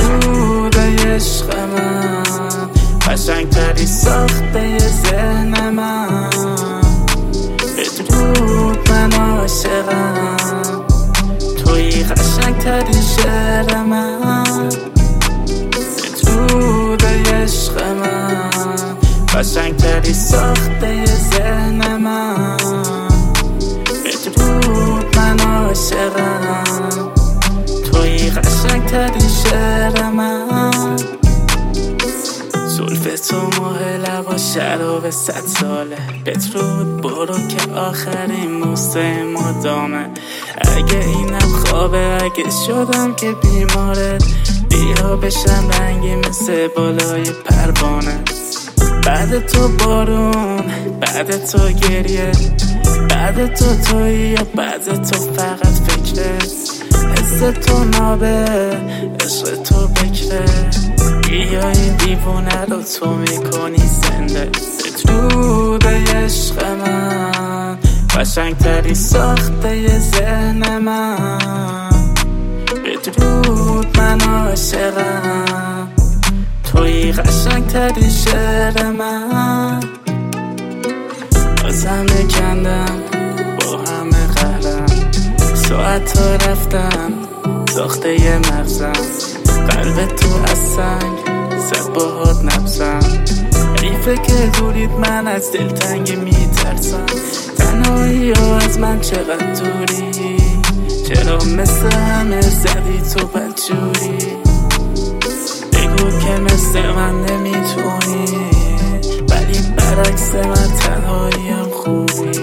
درود عشق من، قشنگتری ساخته ذهن من. بدرود من عاشقم، توی قشنگتری شعر من. بدرود عشق من، قشنگتری ساخته ذهن من. بدرود من عاشقم، توی قشنگتری شعر من. زلف تو ماه لبا شراب 100 ساله. بدرود برو که آخرین موسه مدامه. اگه اینم خوابه، اگه شدم که بیمارت، بیا بشم رنگی مثل بالای پروانه. بعد تو بارون، بعد تو گریه، بعد تو تویی یا بعد تو فقط فکرت. حس تو نابه، عشق تو بکره، بیا این دیوونه رو تو میکنی زنده. بدرود عشق من، قشنگتری ساخته ذهن من. بدرود من عاشقم، توی قشنگتری شعر من. بازم کندم با همه قهرم، ساعت ها رفتم ساخته ی مغزم. قلب تو از سنگ زد باهات نبزم. حیفه که دورید، من از دلتنگی میترسم. تنهایی ها از من چقدر دوری، چرا مثل همه زدی تو بدجوری. بگو که مثل من نمیتونی، ولی برعکس من تنهاییم خوبی.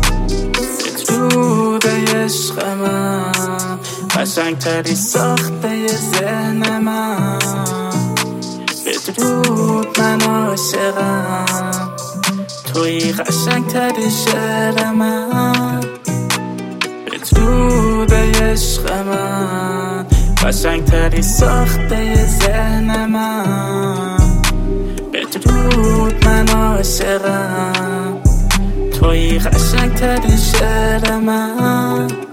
بدرود عشق من، قشنگتری ساخته ذهن من. بدرود من عاشقم، توی قشنگتری شعر من. بدرود عشق من، قشنگتری ساخته ذهن من. بدرود من عاشقم، توی قشنگتری شعر من.